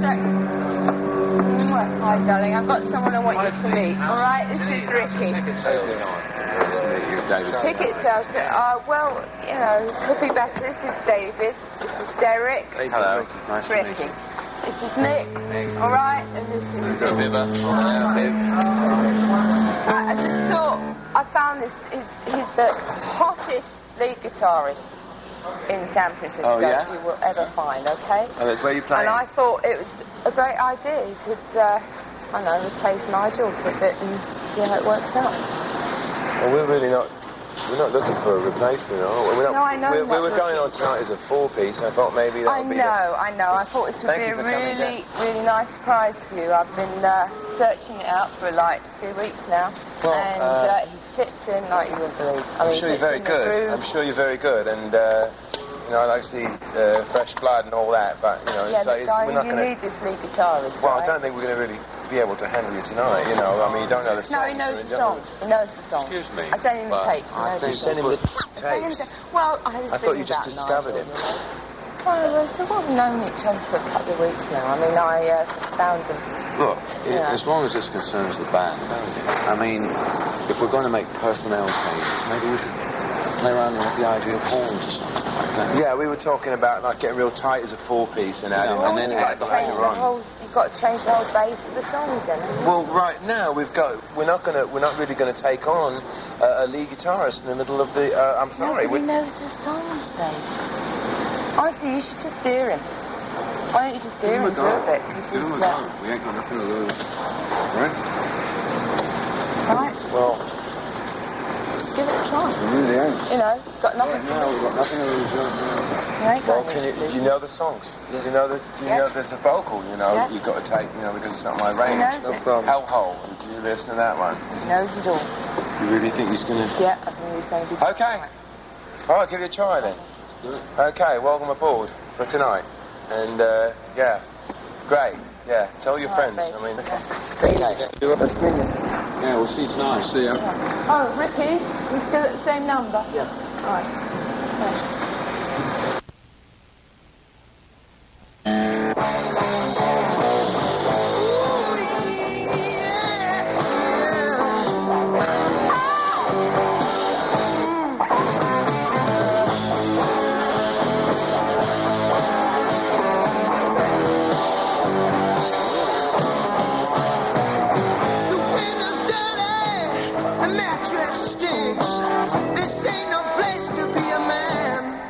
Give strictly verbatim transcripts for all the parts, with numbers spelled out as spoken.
Hi, darling. I've got someone I want you to meet. All right, this is Ricky. Ticket sales guy. Nice to meet you, David. Ticket sales guy. Uh, well, you know, could be better. This is David. This is Derek. Hey, hello. Nice Ricky. to meet you. This is Mick. Mick. All right, and this is Go Viva. I, I just thought I found this. He's, he's the hottest lead guitarist in San Francisco Oh, yeah? you will ever find. Okay. Oh, that's where you playing? And I thought it was a great idea. You could, uh, I don't know, replace Nigel for a bit and see how it works out. Well, we're really not. We're not looking for a replacement, are we? We're not, No, I know We, you're we not were going on looking. tonight as a four-piece. I thought maybe that I would be. know, I know. I thought this would Thank be you a for coming really, really nice surprise for you. I've been uh, searching it out for like a few weeks now, Well, and uh, uh, he fits in like you wouldn't believe. I I'm mean, sure he you're very fits in the good. groove. I'm sure you're very good, and uh, you know I like to see uh, fresh blood and all that. But you know, Yeah, it's, but like, it's, we're darling, not you going to. need this lead guitarist, Well, right? I don't think we're going to really be able to handle you tonight. You know, I mean, you don't know the songs. No, he knows I the mean, don't- songs. He knows the songs. Excuse me, I sent him the but tapes. He I knows the think songs. Send him the I sent him tapes. the- Well, I had this I thought you feeling just about discovered Nigel, him. you know. Well, so we've known each other for a couple of weeks now. I mean, I uh, found him. Look, i- Yeah. as long as this concerns the band, I mean, if we're going to make personnel changes, maybe we should play around with the idea of horns or something like that. Yeah, we were talking about like getting real tight as a four-piece and adding, Yeah, and Also, then you've add got to change later the on. whole. You've got to change the whole base of the songs, then. haven't you? Well, right now we've got. We're not gonna. We're not really gonna take on uh, a lead guitarist in the middle of the. Uh, I'm sorry. Nobody we- knows the songs, babe. Honestly, you should just dear him. Why don't you just dear him and do a bit? Because Give he's. him a Uh, go. We ain't got nothing to lose. Right? right, Well, give it a try. We really ain't. You know, got nothing to No, lose. we've got nothing to lose. no, no. You ain't got well, anything can you? to lose. You know the songs. Yeah. You know that. Do you Yeah. know there's a vocal? You know Yeah. you've got to take. You know because it's not my range. knows No it. problem. Hellhole. Do you listen to that one? He knows it all. You really think he's gonna? Yeah, I think he's going to be. Okay. All right, give it a try then. Okay, welcome aboard for tonight. And uh, yeah, great. Yeah, tell your All right, friends. babe. I mean, Okay. very nice. Yeah, we'll see you tonight. See ya. Oh, Ricky, you still at the same number? Yeah. All right. Thanks. The window's dirty, the mattress stinks. This ain't no place to be a man.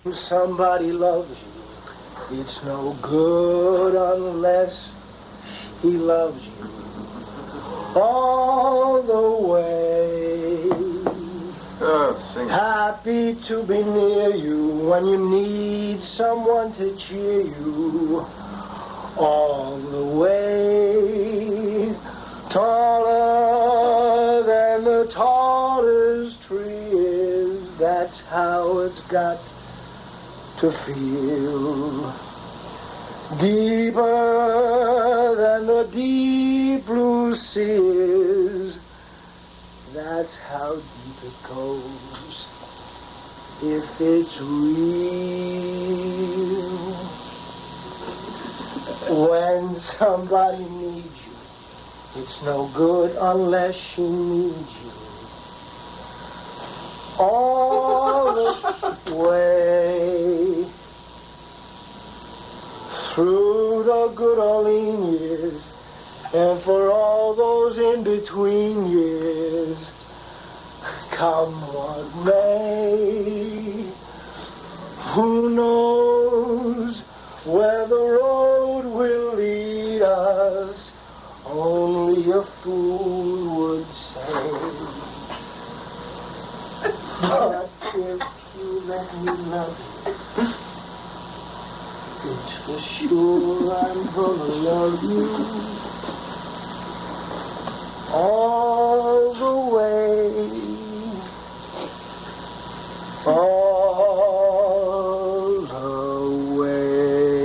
Somebody loves you. It's no good unless he loves you all the way. Oh, sing it. Happy to be near you when you need someone to cheer you all the way. Taller than the tallest tree is, that's how it's got to feel. Deeper than the deep blue sea is, that's how deep it goes if it's real. When somebody needs you, it's no good unless she needs you all the way. Through the good old lean years, and for all those in-between years, come what may, who knows where the road will lead us, only a fool would say. But if you let me love you, it's for sure I'm gonna love you all the way, all the way.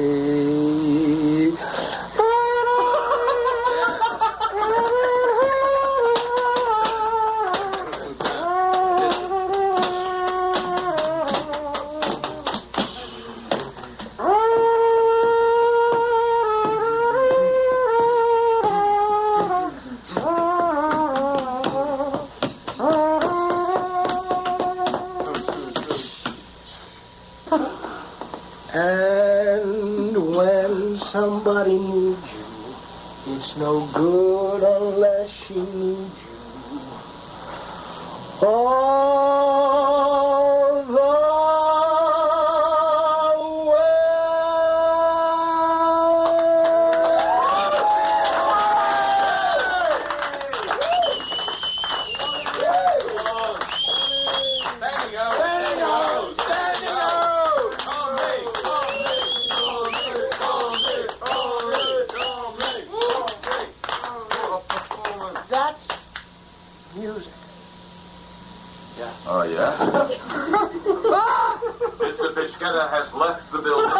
And when somebody needs you, it's no good unless she needs you all the way. That's music. Oh, yeah? Mister Bischetta has left the building.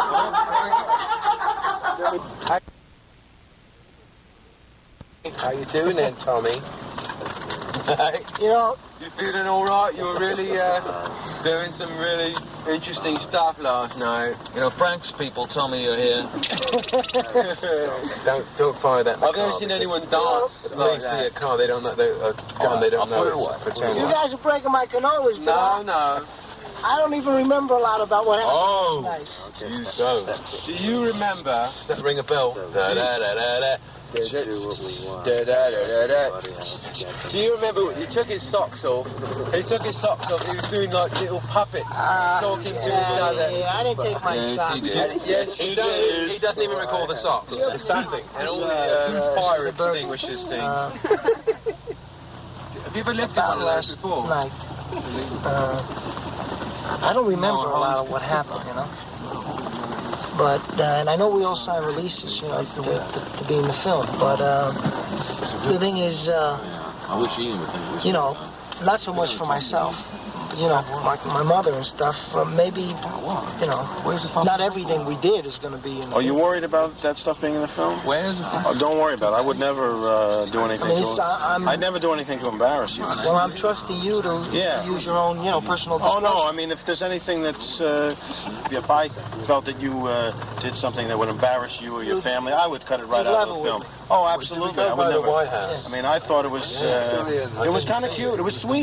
How you doing then, Tommy? You know, You feeling all right? You were really uh, doing some really interesting stuff last night. You know, Frank's people tell me you're here. don't don't fire that. in the I've never car seen because anyone dance If like they see a that. car, they don't know. They, a gun, they don't know. It's pretend. you guys are breaking my cannolis, but No, no. I don't even remember a lot about what happened Oh, last night. you don't. Do you remember? Does that ring a bell? Da, da, da, da, da. Do what we want. Da, da, da, da, da. Do you remember? He took his socks off. He took his socks off. He was doing like little puppets, Uh, talking to yeah, each other. Yeah, I didn't take my Yes, socks. he did. Yes, he did. He doesn't even recall the socks. Yeah, It's something. And all the Uh, uh, fire uh, extinguishers thing. Uh, Have you ever lifted one of those before? night. Uh, I don't remember a lot of what happened, you know. But uh, and I know we all signed releases, you know, to, to, to be in the film. But uh, the thing is, uh, I wish Ian would think it was. you know, not so much for myself. You know, my, my mother and stuff. Uh, maybe, you know, not everything we did is going to be in. The Are you worried about that stuff being in the film? Where's Oh, don't worry about it. I would never uh, do anything. I mean, it's, to, I, I'm, I'd never do anything to embarrass you. Well, I'm trusting you to Yeah. use your own, you know, personal Oh discretion. no! I mean, if there's anything that's, uh, if I felt that you uh, did something that would embarrass you or your family, I would cut it right You'd out of level the with film. Oh, absolutely. I would by the never. White House. I mean, I thought it was, uh, it was kind of cute. It was sweet.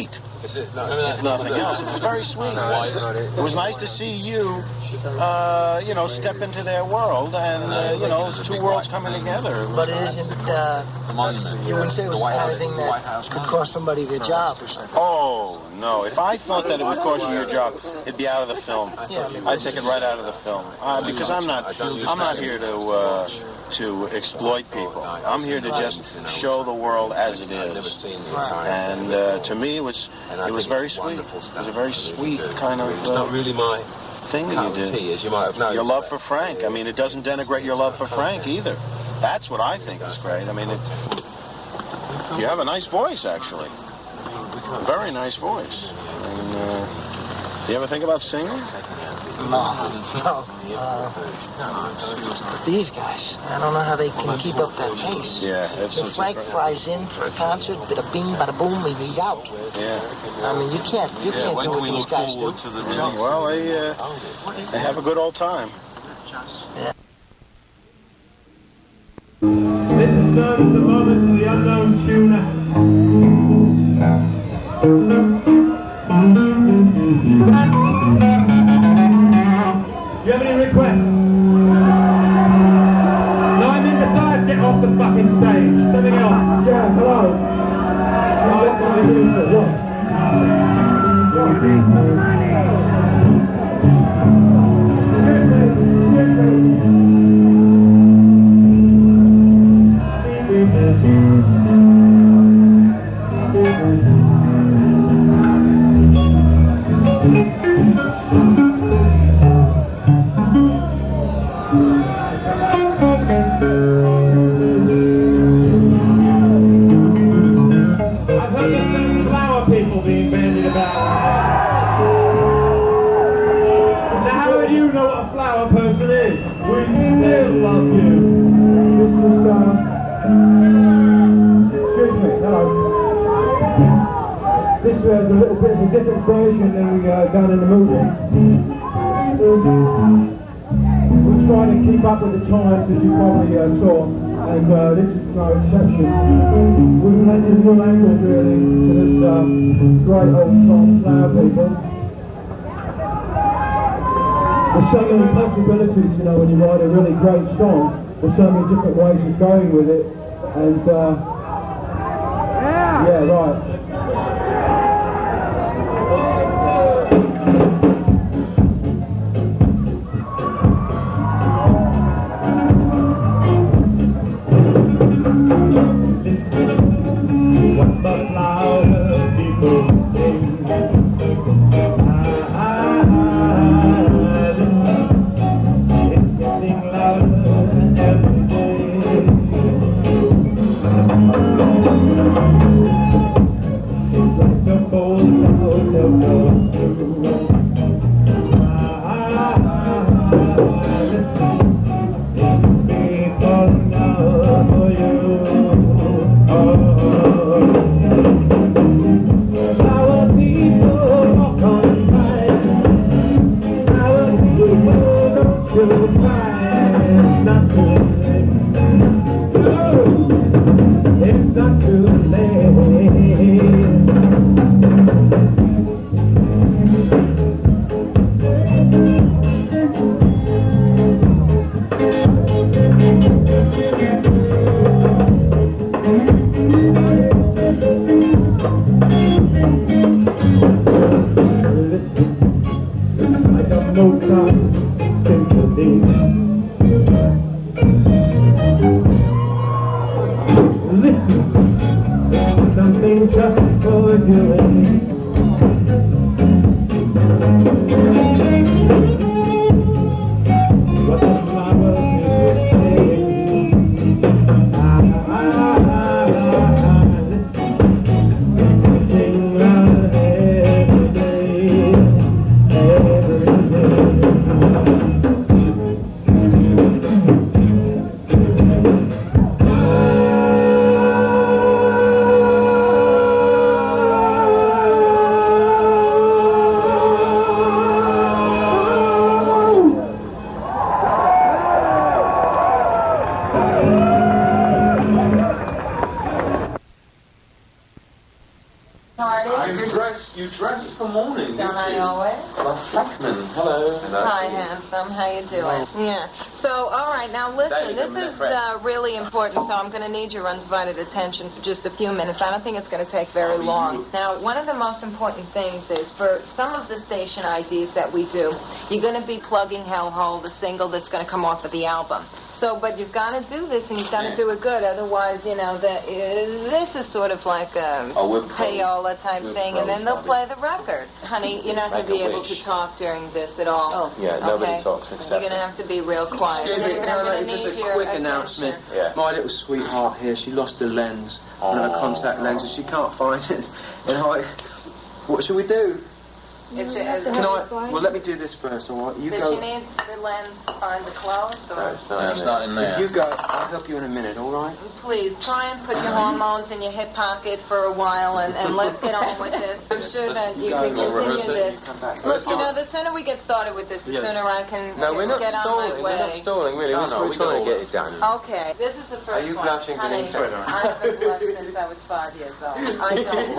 Is it? No, if nothing else. It was very sweet. It was nice to see you, uh, you know, step into their world, and uh, you know, it's two worlds coming together. But it isn't. Uh, you wouldn't say it was the kind of thing that could cost somebody their job or something. Oh no! If I thought that it would cost you your job, it'd be out of the film. Yeah, I mean, I'd take it right out of the film uh, because I'm not. I'm not here to uh, to exploit people. I'm here to just show the world as it is. And uh, to me, it was it was very sweet. It was a very sweet kind of. It's not really my thing that you did. As you might have known. Your love for Frank. I mean, it doesn't denigrate your love for Frank either. That's what I think is great. I mean, it, you have a nice voice, actually. A very nice voice. And, uh, do you ever think about singing? No, no. Uh, these guys, I don't know how they can keep up that pace. Yeah, it's, If it's Frank flies in for a concert, bada bing, bada boom, and he's out. Yeah. I mean, you can't, you Yeah, can't when do can what we these look guys do. forward to the Yeah, well, they, uh, they have a good old time. Yeah. This is known as the moment of the unknown tuner. Do you have any requests? No, I mean besides get off the fucking stage. Something else. Yeah, hello. Right, what are you doing for what? I've heard there's some flower people being bandied about. Now, how do you know what a flower person is? We still love you. This is, uh... Excuse me, hello. This is a little bit of a different version than we uh, done in the movie. We're trying to keep up with the times, as you probably uh, saw, and uh, this is no exception. We've added a new angle, really, to this uh, great old song, Flower People. There's so many possibilities, you know, when you write a really great song. There's so many different ways of going with it, and uh, yeah, right. What the flower people sing. Ah, ah, ah, listen. It's getting louder every day. It's like the bold clouds of love through. Ah, ah, ah, listen. It's me calling out for you. Our people walk on by. Our people don't you cry. It's not too late. No, it's not too late. I got no time sympathy. Listen, something just for you and me. What the flowers people say. Ah, ah, ah, ah, ah, listen. Sing round every day. Every day. know how you always? Flackman. Hello. Hi, handsome. How you doing? Yeah. So, all right. Now, listen. This is uh, really important. So, I'm going to need your undivided attention for just a few minutes. I don't think it's going to take very long. Now, one of the most important things is for some of the station I Ds that we do, you're going to be plugging Hellhole, the single that's going to come off of the album. So, but you've got to do this, and you've got to do it good. Otherwise, you know, the, uh, this is sort of like a oh, payola type thing, and then they'll play the record. Honey, you're not going to be able to talk during this at all. Oh, yeah, nobody okay. talks except You're going to have to be real quiet. Excuse me, Caroline, just a quick attention. announcement. Yeah. My little sweetheart here, she lost her lens, oh. one of her contact lenses. She can't find it. And I, what should we do? It's your, Can I? Well, let me do this first, all right? You Does go. she need the lens to find the clothes? Or? No, it's not, no, it's not in there. If you go, I'll help you in a minute, all right? Please, try and put your hormones in your hip pocket for a while, and, and let's get on with this. I'm sure that you can continue this. Look, you know, the sooner we get started with this, the yes. sooner I can no, get, we're not get stalling. on my way. We're not stalling, really. No, we're, no, we're we trying to all get it done. Okay, this is the first one. Are you blushing, Honey, Denise? I haven't blushed since I was five years old. I don't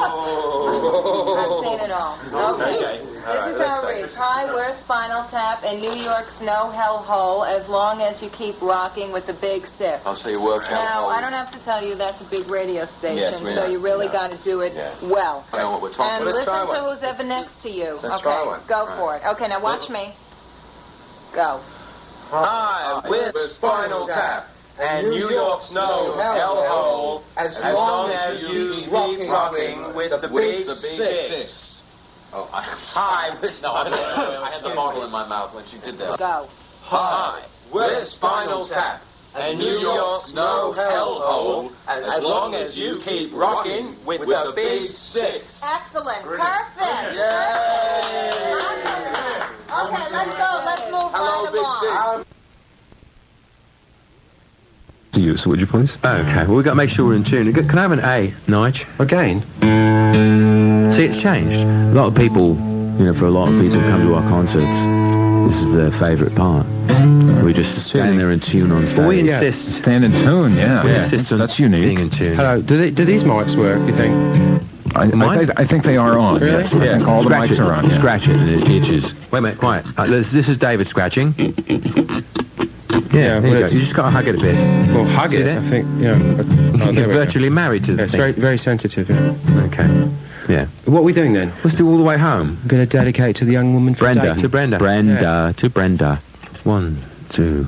blush. I've seen it all. Okay. okay. This right, is how it reads. Hi, we're Spinal Tap, and New York's no hellhole as long as you keep rocking with the big six. I'll say you work out. Now, I don't have to tell you that's a big radio station, yes, we so know. you really yeah. got to do it yeah. well. I know what we're talking and about. listen to one. who's ever next to you. Let's okay, try one. go right. for it. Okay, now watch me. Go. Hi, we're Spinal Tap, and New York's no hellhole as, as long as you keep rocking with the big six. Oh, I, Hi, we're no, I, I had the bottle in my mouth when she did that. Go. Hi, we're Spinal Tap, and New York's no hellhole as, as long as you keep rocking with, with the big six. Excellent. Perfect. Yay! Okay, let's go. Let's move Hello, right big along. six. To you, so would you please? Okay, well, we've got to make sure we're in tune. Can I have an A, Nige? Again? See, it's changed. A lot of people, you know, for a lot of people who come to our concerts, this is their favourite part. We just stand there in tune on stage. Well, we insist. Yeah, stand in tune, yeah. We yeah. insist on that's unique. being in tune. Hello, do, they, do these mics work, you think? I, I, think, I think they are on. Really? Yes. I yeah. think all Scratch the mics it. are on. Yeah. Scratch it and it itches. Wait a minute, quiet. Uh, this, this is David scratching. Yeah, there you go. You just got to hug it a bit. Well, hug See it, that? I think, yeah. Oh, You're virtually married to the yeah, it's thing. very, very sensitive, yeah. Okay. Yeah. What are we doing then? Let's do All the Way Home. I'm going to dedicate to the young woman from Brenda. Dayton. To Brenda. Brenda. Yeah. To Brenda. One, two.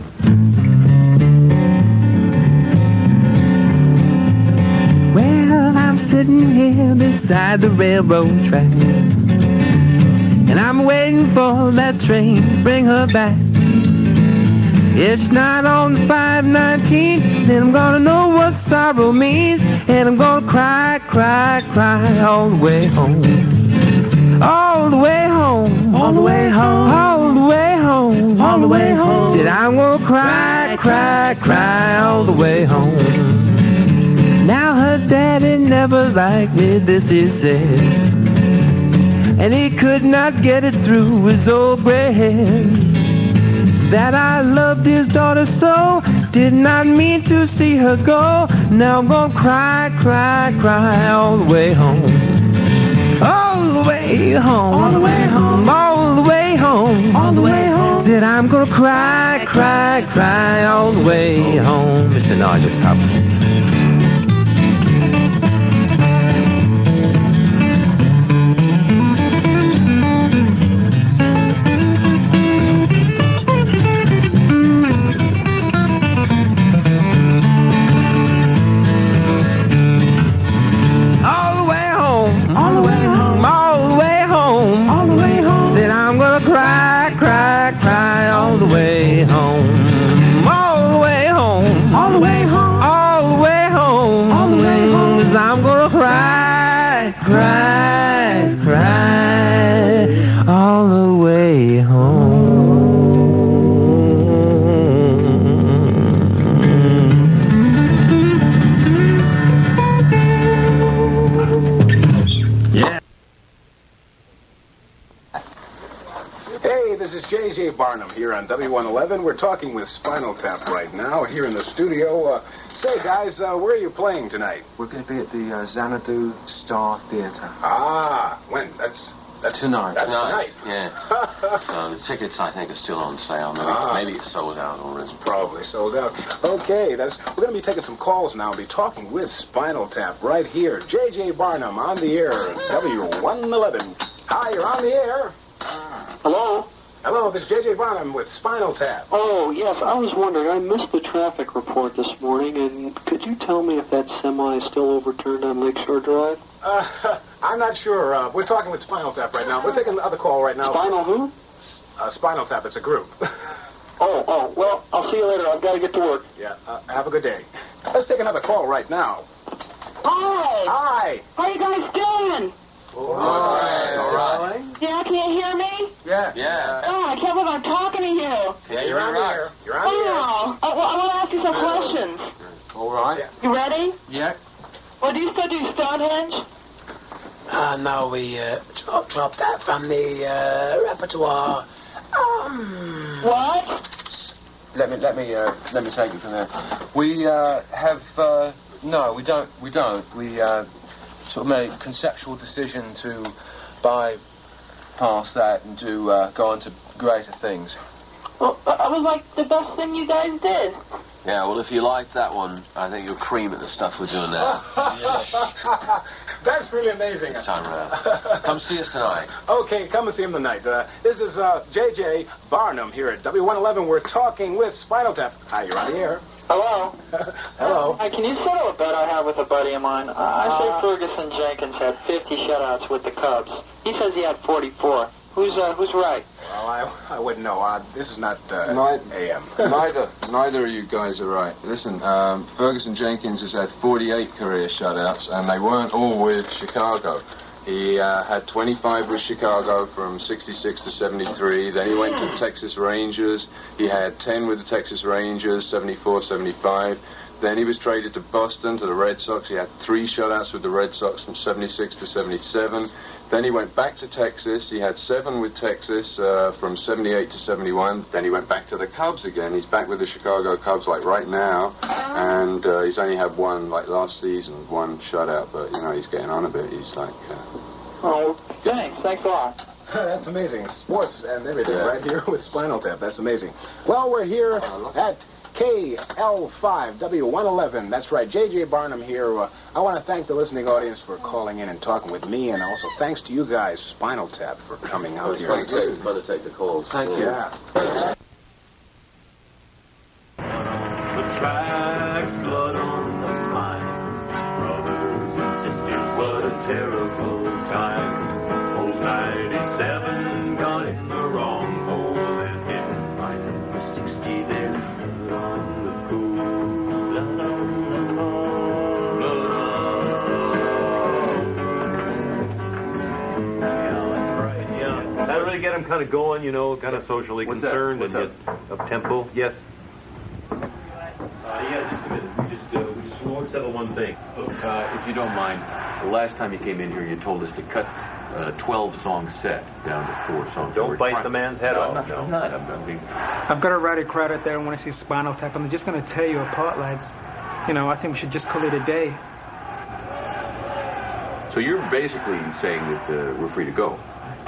Well, I'm sitting here beside the railroad track, and I'm waiting for that train to bring her back. It's not on the five nineteen, then I'm gonna know what sorrow means, and I'm gonna cry, cry, cry all the way home. All the way home, all the way home, all the way home, all the way home. Said I'm gonna cry, cry, cry all the way home. Now her daddy never liked me, this he said, and he could not get it through his old gray head that I loved his daughter so, did not mean to see her go. Now I'm gonna cry, cry, cry all the way home. All the way home, all the way home, all the way home, all the way home. Said I'm gonna cry, cry, cry all the way home. Mister Nigel Tubb. Cry, cry, all the way home. Yeah. Hey, this is J J Barnum here on W one eleven. We're talking with Spinal Tap right now here in the studio. Uh, say, guys, uh, where are you playing tonight? We're going to be at the uh, Xanadu Star Theatre. Ah, when? That's That's tonight. That's tonight. tonight. Yeah. So the tickets, I think, are still on sale. Maybe, Ah. maybe it's sold out already. Probably sold out. Okay, that's we're going to be taking some calls now. We'll be talking with Spinal Tap right here. J J Barnum on the air, W one eleven. Hi, you're on the air. Hello? Hello, this is J J Barnum with Spinal Tap. Oh, yes, I was wondering, I missed the traffic report this morning, and could you tell me if that semi is still overturned on Lakeshore Drive? Uh, I'm not sure. Uh, we're talking with Spinal Tap right now. We're taking another call right now. Spinal who? Uh, Spinal Tap, it's a group. Oh, oh, well, I'll see you later. I've got to get to work. Yeah, uh, have a good day. Let's take another call right now. Hi. Hi. How you guys doing? All right. All right. Yeah, can you hear me? Yeah. Yeah. Oh, I can't believe I'm talking to you. Yeah, you're on the air. You're on the air. Oh, I, well, I want to ask you some questions. All right. Yeah. You ready? Yeah. Well, do you still do Stonehenge? Uh, no, we uh, dropped drop that from the uh, repertoire. Um, What? Let me let me uh, let me take it from there. We uh, have uh, no, we don't. We don't. We uh, sort of made a conceptual decision to bypass that and to uh, go on to greater things. Well, I was like the best thing you guys did. Yeah, well, if you like that one, I think you'll cream at the stuff we're doing now. That's really amazing. This time around. Come see us tonight. Okay, come and see him tonight. Uh, this is uh, J J Barnum here at W one eleven. We're talking with Spinal Tap. Hi, you're on the air. Hello? Hello. Hi, can you settle a bet I have with a buddy of mine? Uh, I say Ferguson Jenkins had fifty shutouts with the Cubs. He says he had forty-four. Who's uh, who's right? Well, I, I wouldn't know. Uh, this is not uh, Neither, A M. neither, neither of you guys are right. Listen, um, Ferguson Jenkins has had forty-eight career shutouts, and they weren't all with Chicago. He uh, had twenty-five with Chicago from sixty-six to seventy-three. Then he went to Texas Rangers. He had ten with the Texas Rangers, seventy-four, seventy-five. Then he was traded to Boston, to the Red Sox. He had three shutouts with the Red Sox from seventy-six to seventy-seven. Then he went back to Texas. He had seven with Texas uh, from seventy-eight to seventy-one. Then he went back to the Cubs again. He's back with the Chicago Cubs like right now. And uh, he's only had one like last season, one shutout. But, you know, he's getting on a bit. He's like... Uh... Oh, thanks. Thanks a lot. That's amazing. Sports and everything right here with Spinal Tap. That's amazing. Well, we're here at K L five W one eleven. That's right, J J Barnum here. Uh, I want to thank the listening audience for calling in and talking with me, and also thanks to you guys, Spinal Tap, for coming out It's here. fun to take, it's fun to take the calls. Thank you. Yeah. The tracks, blood on the mind. Brothers and sisters, what a terrible time. Old ninety-seven got in the wrong hole and hit my number sixty there. On the cool, la la la la la. Yeah, that's right. Yeah, that really get him kind of going, you know, kind of socially What's concerned that? and What's yet up tempo. Yes. Uh, yeah, just a minute. We just, uh, we just we won't settle one thing. Uh, if you don't mind, the last time you came in here, you told us to cut a twelve-song set down to four songs. Don't We're bite trying- the man's head no, off. I'm not, No. I'm not. I'm, I'm being... I've got a write a crowd out there and want to see Spinal Tap. I'm just going to tear you apart, lads. You know, I think we should just call it a day. So you're basically saying that uh, we're free to go.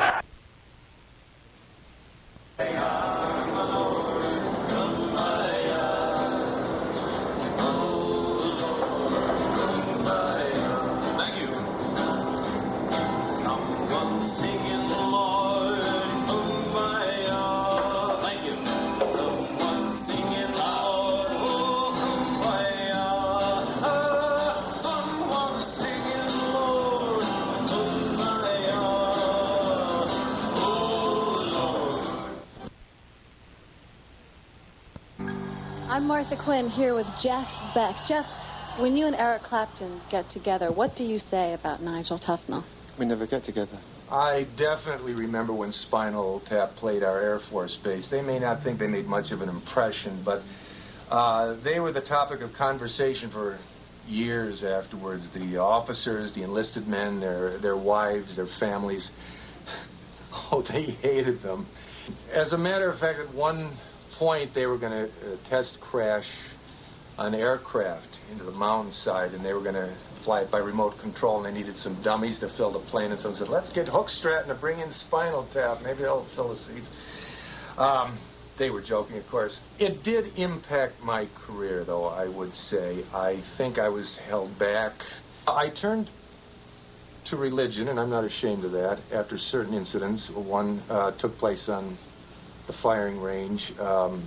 I'm Martha Quinn here with Jeff Beck. Jeff, when you and Eric Clapton get together, what do you say about Nigel Tufnell? We never get together. I definitely remember when Spinal Tap played our Air Force Base. They may not think they made much of an impression, but uh, they were the topic of conversation for years afterwards. The officers, the enlisted men, their their wives, their families, oh, they hated them. As a matter of fact, at one point they were going to uh, test crash an aircraft into the mountainside, and they were going to fly it by remote control, and they needed some dummies to fill the plane, and someone said, let's get Hook Stratton to bring in Spinal Tap. Maybe they'll fill the seats. Um, they were joking, of course. It did impact my career, though, I would say. I think I was held back. I turned to religion, and I'm not ashamed of that, after certain incidents. One uh, took place on the firing range. Um,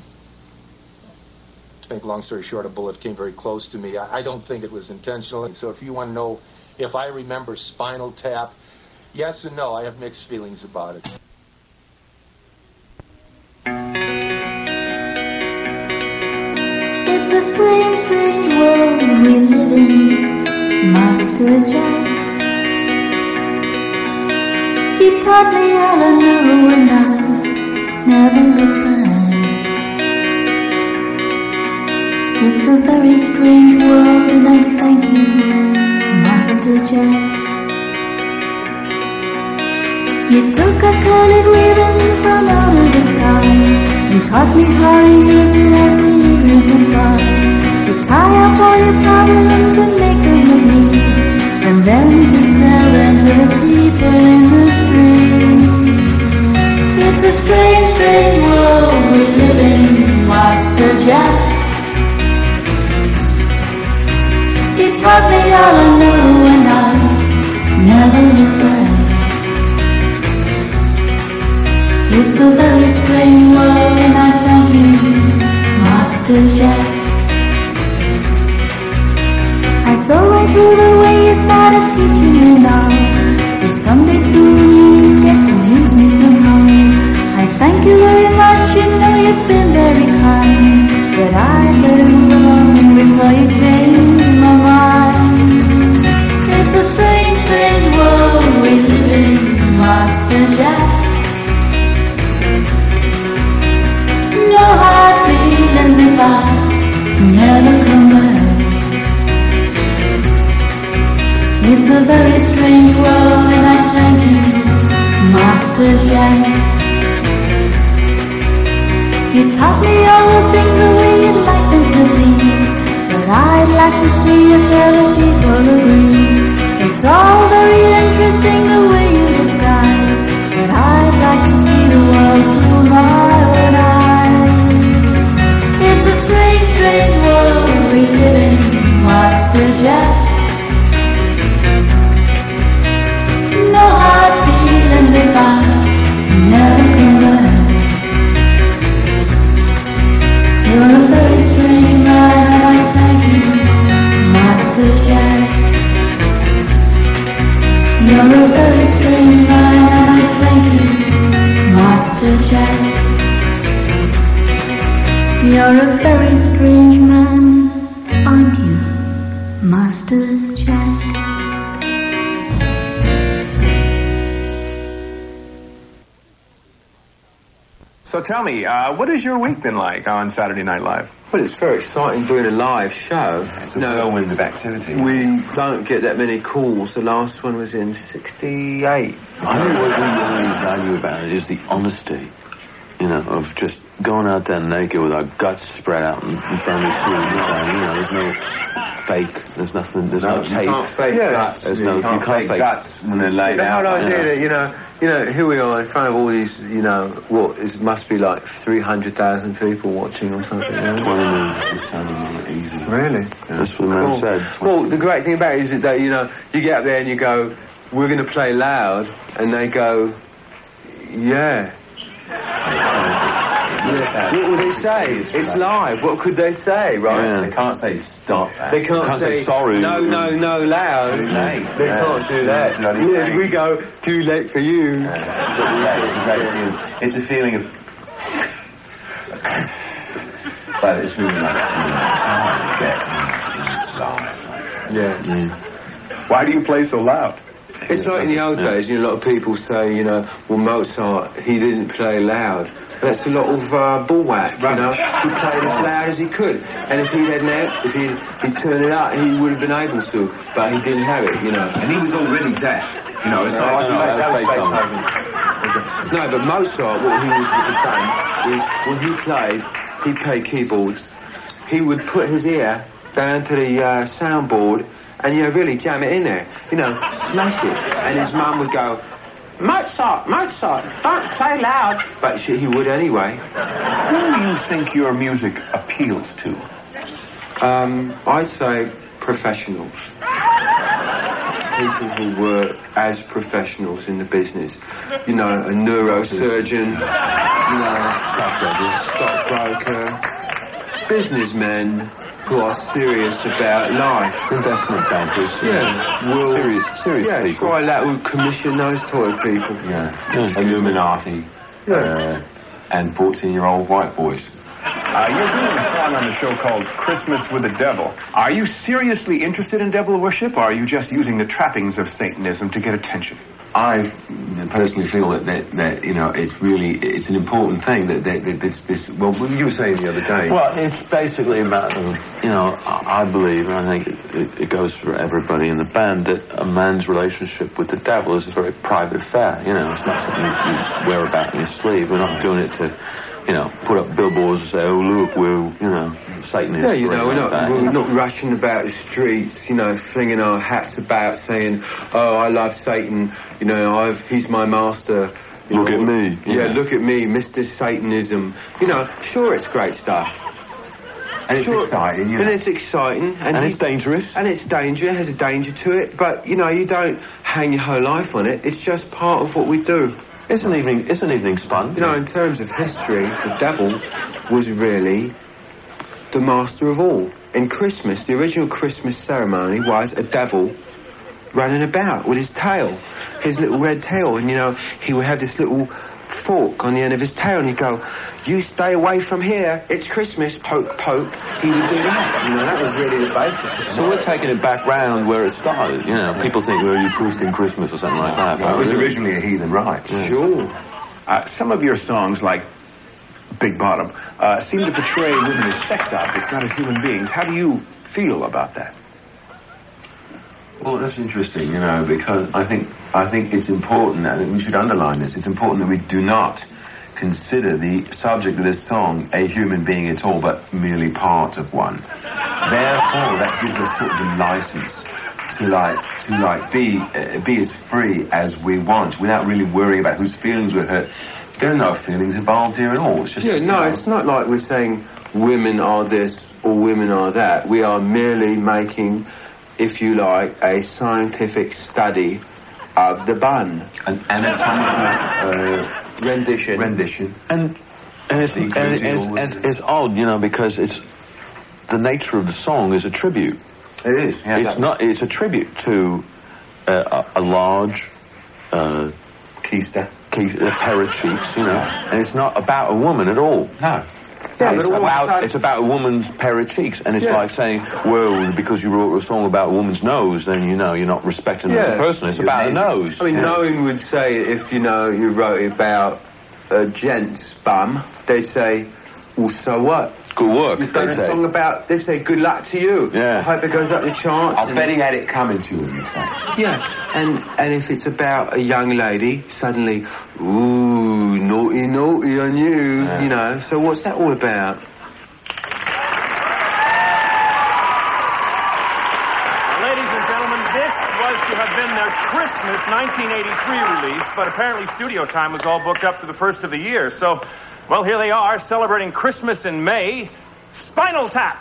to make a long story short, a bullet came very close to me. I, I don't think it was intentional. And so if you want to know if I remember Spinal Tap, yes and no, I have mixed feelings about it. It's a strange, strange world we live in, Master Jack. He taught me all I know, and I never look back. It's a very strange world, and I thank you, Master Jack. You took a colored ribbon from out of the sky and taught me how to use it as the years went by, to tie up all your problems and make them look neat, and then to sell them to the people in the street. It's a strange, strange world we live in, Master Jack. He taught me all I knew, and I never look back. It's a very strange world, and I thank you, Master Jack. I saw right through the way you started teaching me now, so someday soon you could get to use me somehow. I thank you very much, you know you've been very kind, but I better move along before you change my mind. It's a strange, strange world we live in, Master Jack. No hard feelings if I never come back. It's a very strange world, and I thank you, Master Jack. You taught me all those things the way you'd like them to be, but I'd like to see if other people agree. It's all very interesting the way you disguise, but I'd like to see the world through my own eyes. It's a strange, strange world we live in, Master Jack. No hard feelings if I never come back. You're a very strange man, and I thank you, Master Jack. You're a very strange man, and I thank you, Master Jack. You're a very strange man, aren't you, Master Jack? So tell me, uh, what has your week been like on Saturday Night Live? Well, it's very exciting doing a live show. It's a whirlwind of activity. We don't get that many calls. The last one was in sixty-eight. I think what we really value about it is the honesty, you know, of just going out there naked with our guts spread out in, in front of the tube and saying, you know, there's no fake, there's nothing, there's no, no tape. You can't fake yeah. guts. There's you no, can't, you can't fake, fake guts when they're laid the out. The whole idea yeah. that, you know, you know, here we are in front of all these, you know, what is must be like three hundred thousand people watching or something. You know? twenty million is sounding easy. Really? Yeah. That's what the man cool. said. Well, the great thing about it is that, you know, you get up there and you go, we're going to play loud, and they go, yeah. What would they say? It's live. What could they say, right? Yeah. They can't say stop. They can't, they can't say, say sorry. No, no, no, loud. Too late. They yeah, can't do that. Yeah, we go, too late for you. Yeah, yeah it's a great feeling. It's a feeling of... but it's really like a feeling of get it's live. Yeah. Mm. Why do you play so loud? It's like in the old days, you know, a lot of people say, you know, well, Mozart, he didn't play loud. That's a lot of uh, bullwhack, you know. He played as loud as he could, and if he hadn't, had, if he he turned it up, he would have been able to, but he didn't have it, you know. And he was already deaf, you know. It's not like that was Beethoven. No, but Mozart, what he was saying is when he played, he played keyboards. he would put his ear down to the uh, soundboard and, you know, really jam it in there. You know, smash it. And his mum would go, Mozart, Mozart, don't play loud. But she, he would anyway. Who do you think your music appeals to? Um, I'd say professionals. People who work as professionals in the business. You know, a neurosurgeon, you know, stockbroker, businessmen who are serious about life. Investment bankers. Yeah. Will, serious, serious yeah, people. try that will commission those toy people. Yeah. yeah. Illuminati. Yeah. Uh, and fourteen-year-old white boys. Uh, you're doing a song on the show called Christmas with the Devil. Are you seriously interested in devil worship, or are you just using the trappings of Satanism to get attention? I personally feel that, that, that you know, it's really, it's an important thing that, that, that this, this, well, what you were saying the other day. Well, it's basically a matter of, you know, I, I believe, and I think it, it goes for everybody in the band, that a man's relationship with the devil is a very private affair. You know, it's not something you wear about in your sleeve. We're not doing it to, you know, put up billboards and say, oh, look, we're, you know, Satanists. Yeah, you know, we're not, that, we're you know? not rushing about the streets, you know, flinging our hats about, saying, oh, I love Satan, you know, I've, he's my master. You Look know, at me. Yeah, Yeah. look at me, Mister Satanism. You know, sure, it's great stuff. And it's Sure, exciting, you And know. it's exciting. And, And you- it's dangerous. And it's danger, it has a danger to it, but, you know, you don't hang your whole life on it. It's just part of what we do. It's an evening, it's an evening's fun. You know, in terms of history, the devil was really the master of all. In Christmas, the original Christmas ceremony was a devil running about with his tail, his little red tail, and, you know, he would have this little fork on the end of his tail, and he'd go, you stay away from here, it's Christmas, poke, poke. He would do that. You know, that was really the basis of So we're taking it back round where it started. You know, people think, well, you're twisting Christmas or something like that. Well, it was really- originally a heathen rite. Sure. Uh, some of your songs, like Big Bottom, uh, seem to portray women as sex objects, not as human beings. How do you feel about that? Well, that's interesting, you know, because I think I think it's important, and we should underline this, it's important that we do not consider the subject of this song a human being at all, but merely part of one. Therefore, that gives us sort of a license to like to like be uh, be as free as we want, without really worrying about whose feelings we're hurt. There are no feelings involved here at all. It's just Yeah, you no, know, it's not like we're saying women are this or women are that. We are merely making, if you like, a scientific study of the bun. an anatomical uh, rendition. rendition. And and it's and, Including it's, all and the- it's odd, you know, because it's the nature of the song is a tribute. It is. Yeah, It's that- not. It's a tribute to uh, a, a large uh, keister, kei- a pair of cheeks, you know, and it's not about a woman at all. No. Yeah, it's but all of a about sudden- it's about a woman's pair of cheeks, and it's Yeah. like saying, well, because you wrote a song about a woman's nose, then you know you're not respecting her as a person. It's about a nose. I mean, Yeah. no one would say if, you know, you wrote about a gent's bum, they'd say, well, so what? Good work. You've done they'd a say. song about, they'd say, good luck to you. Yeah. I hope it goes up the charts. I and- bet he had it coming to him, you say. Yeah, and and if it's about a young lady, suddenly, ooh, naughty, naughty on you, Yeah. you know. So what's that all about? Ladies and gentlemen, this was to have been their Christmas nineteen eighty-three release, but apparently studio time was all booked up to the first of the year. So, well, here they are celebrating Christmas in May. Spinal Tap.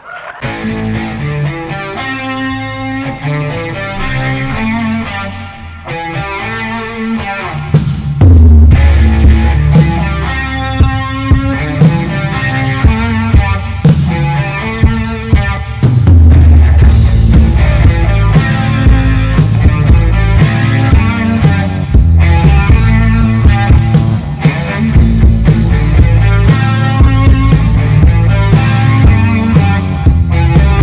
Thank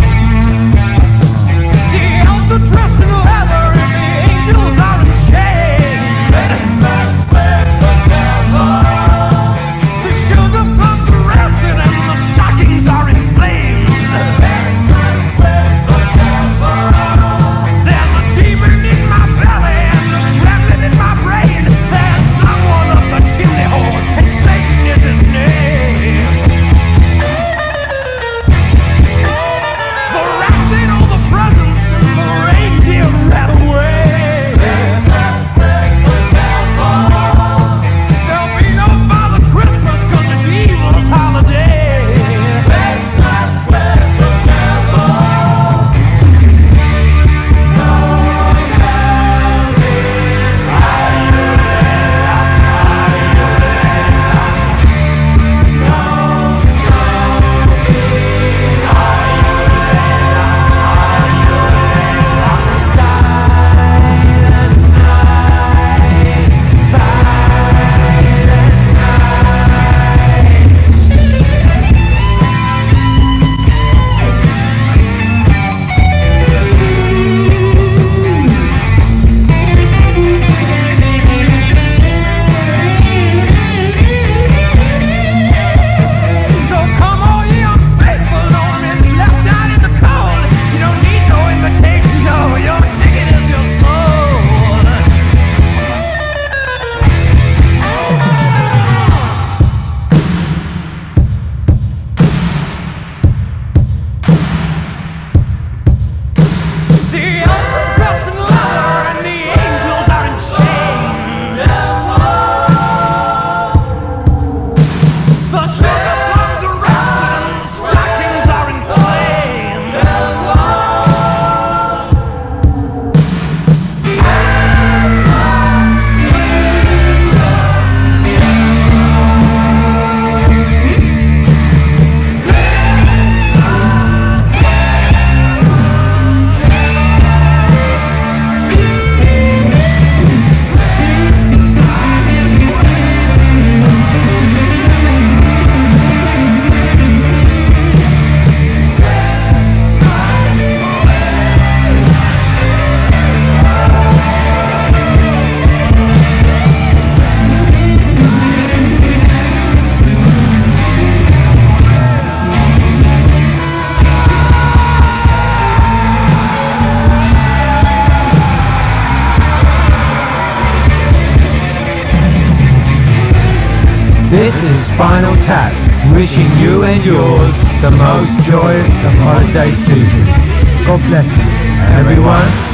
This is Spinal Tap, wishing you and yours the most joyous of holiday seasons. God bless us, everyone.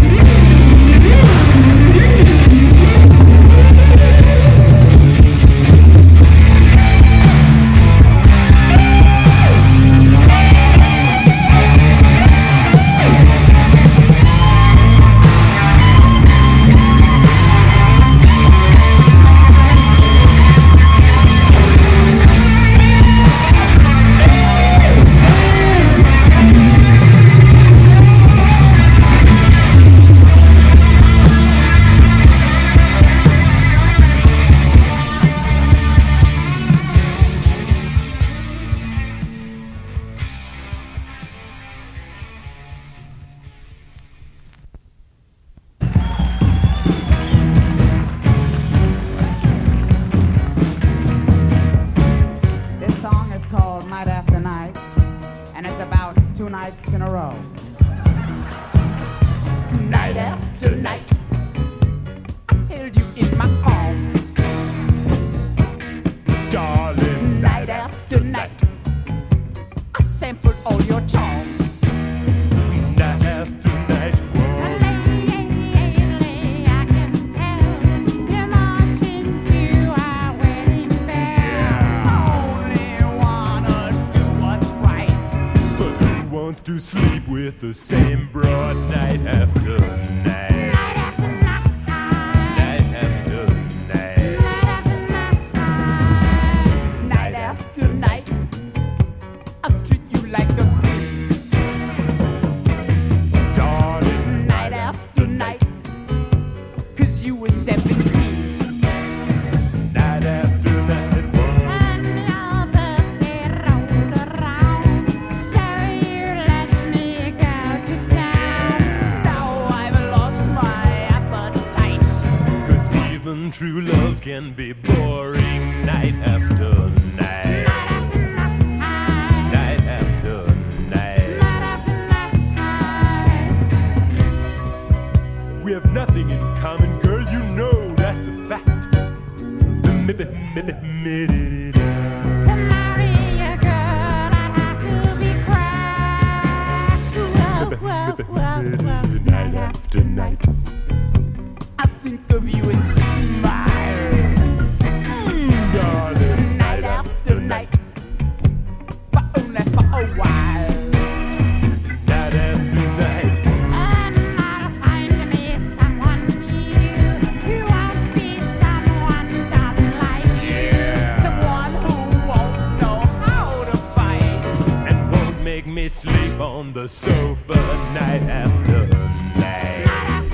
To sleep with the same broad night after night. Night after night. Night after night. I'll treat you like a queen. Darling. Night after night. Cause you were seventeen. Night after night. True love can be boring night after night. Night after night. We have nothing in common, girl, you know that's a fact. To marry a girl, I have to be cracked. Night after night. I think of you and smile. Mm, darling. Night after night, but only for a while. Night after night. And I'll find me someone new who won't be someone dumb like you. Someone who won't know how to fight and won't make me sleep on the sofa night after night.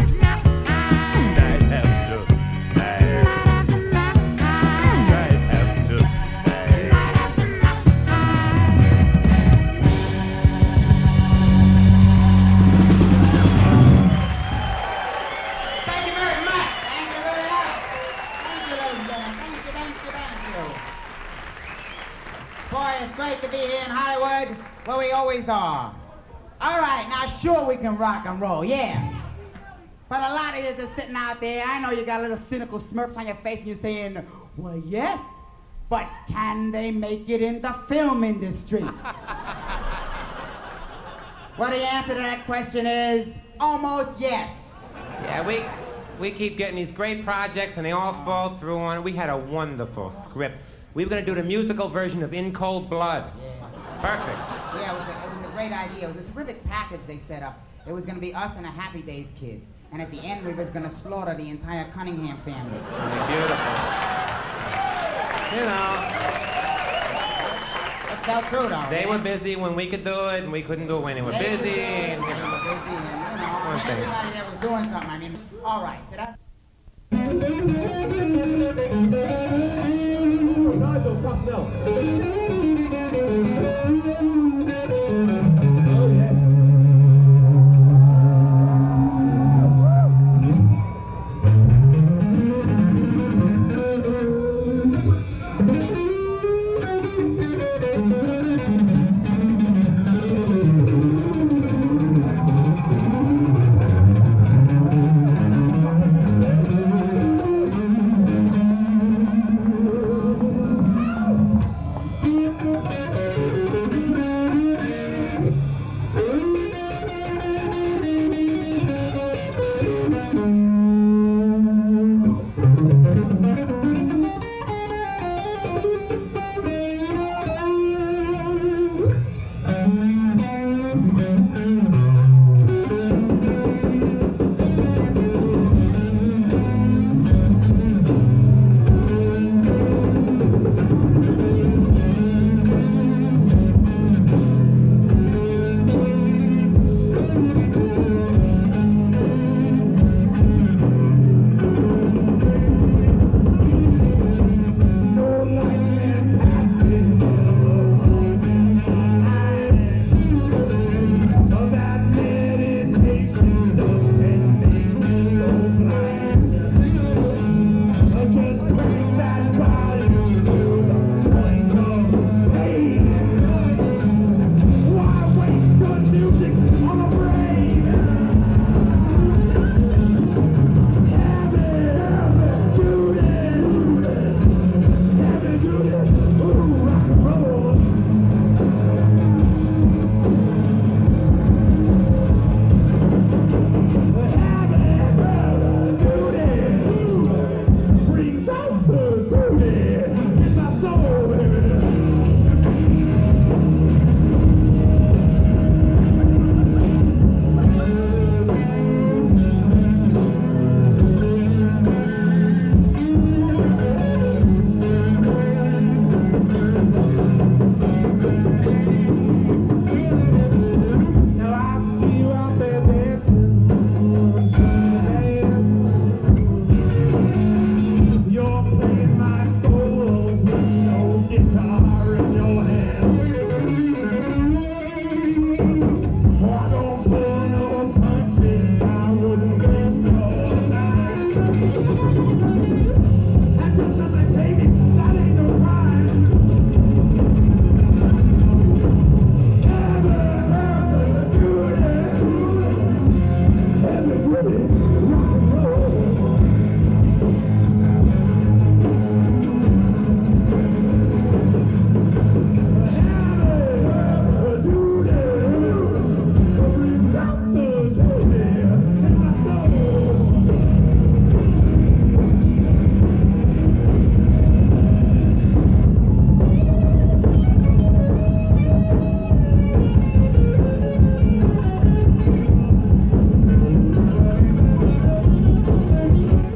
It's great to be here in Hollywood, where we always are. All right, now sure we can rock and roll, yeah. But a lot of you are sitting out there, I know you got little cynical smirks on your face and you're saying, well, yes, but can they make it in the film industry? Well, the answer to that question is almost yes. Yeah, we we keep getting these great projects and they all fall through on it. We had a wonderful script. We were going to do the musical version of In Cold Blood. Yeah. Perfect. Yeah, it was, a, it was a great idea. It was a terrific package they set up. It was going to be us and the Happy Days kids. And at the end, we was going to slaughter the entire Cunningham family. Beautiful. You know. It fell true, though. They were busy when we could do it, and we couldn't do it when they were they busy. Were and, they were busy, and, you know, One thing. everybody that was doing something. I mean, all right. So that...